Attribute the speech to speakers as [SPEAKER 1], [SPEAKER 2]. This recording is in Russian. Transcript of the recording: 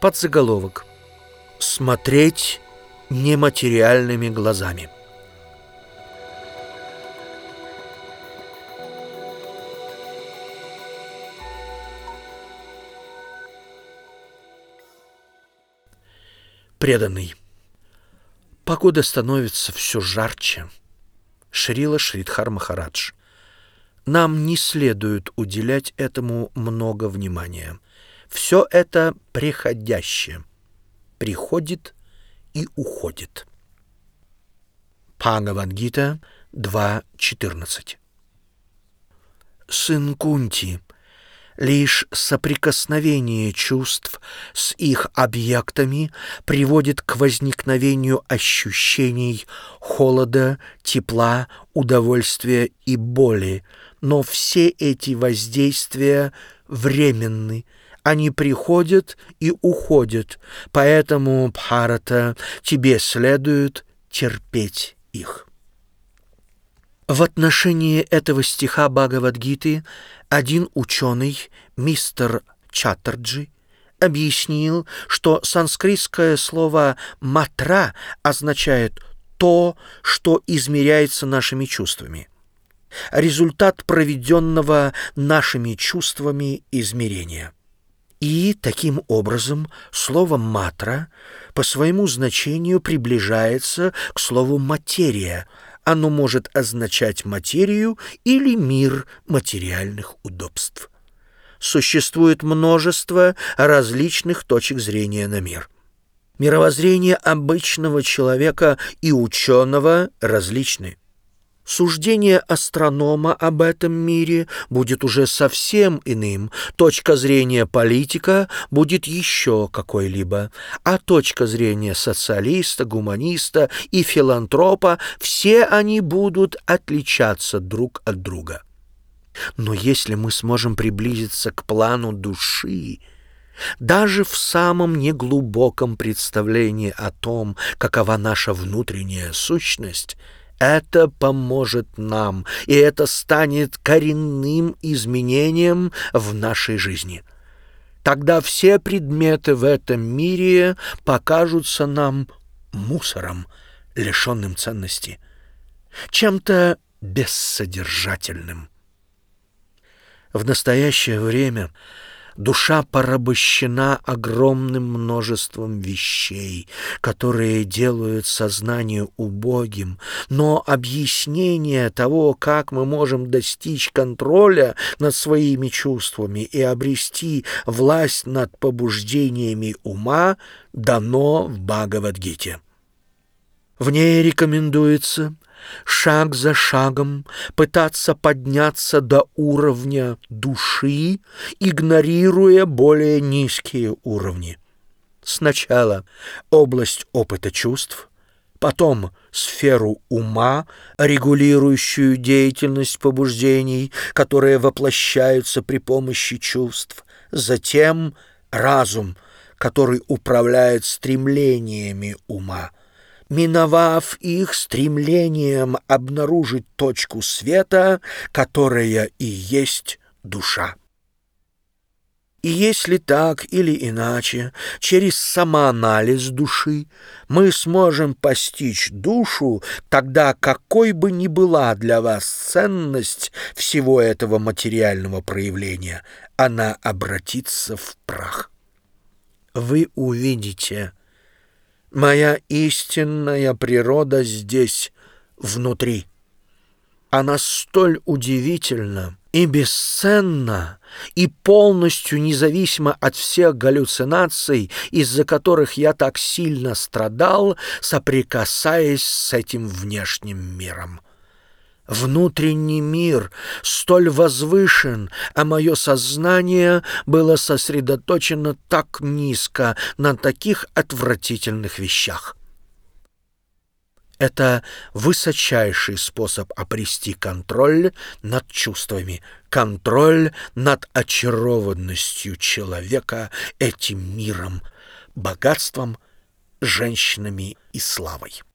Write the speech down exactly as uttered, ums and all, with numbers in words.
[SPEAKER 1] Подзаголовок: «Смотреть нематериальными глазами». Преданный. Погода становится все жарче. Шрила Шридхар Махарадж. Нам не следует уделять этому много внимания. Все это приходящее. Приходит и уходит. Бхагавад-гита два четырнадцать. Сын Кунти, лишь соприкосновение чувств с их объектами приводит к возникновению ощущений холода, тепла, удовольствия и боли, но все эти воздействия временны. Они приходят и уходят, поэтому, Бхарата, тебе следует терпеть их. В отношении этого стиха Бхагавад-гиты один ученый, мистер Чаттерджи, объяснил, что санскритское слово «матра» означает «то, что измеряется нашими чувствами», результат проведенного нашими чувствами измерения. И, таким образом, слово «матра» по своему значению приближается к слову «материя». Оно может означать материю или мир материальных удобств. Существует множество различных точек зрения на мир. Мировоззрение обычного человека и ученого различны. Суждение астронома об этом мире будет уже совсем иным, точка зрения политика будет еще какой-либо, а точка зрения социалиста, гуманиста и филантропа — все они будут отличаться друг от друга. Но если мы сможем приблизиться к плану души, даже в самом неглубоком представлении о том, какова наша внутренняя сущность, это поможет нам, и это станет коренным изменением в нашей жизни. Тогда все предметы в этом мире покажутся нам мусором, лишенным ценности, чем-то бессодержательным. В настоящее время душа порабощена огромным множеством вещей, которые делают сознание убогим, но объяснение того, как мы можем достичь контроля над своими чувствами и обрести власть над побуждениями ума, дано в Бхагавад-гите. В ней рекомендуется шаг за шагом пытаться подняться до уровня души, игнорируя более низкие уровни. Сначала область опыта чувств, потом сферу ума, регулирующую деятельность побуждений, которые воплощаются при помощи чувств, затем разум, который управляет стремлениями ума. Миновав их стремлением обнаружить точку света, которая и есть душа. И если так или иначе, через самоанализ души мы сможем постичь душу, тогда какой бы ни была для вас ценность всего этого материального проявления, она обратится в прах. Вы увидите: моя истинная природа здесь, внутри. Она столь удивительна и бесценна, и полностью независима от всех галлюцинаций, из-за которых я так сильно страдал, соприкасаясь с этим внешним миром. Внутренний мир столь возвышен, а мое сознание было сосредоточено так низко на таких отвратительных вещах. Это высочайший способ обрести контроль над чувствами, контроль над очарованностью человека этим миром, богатством, женщинами и славой.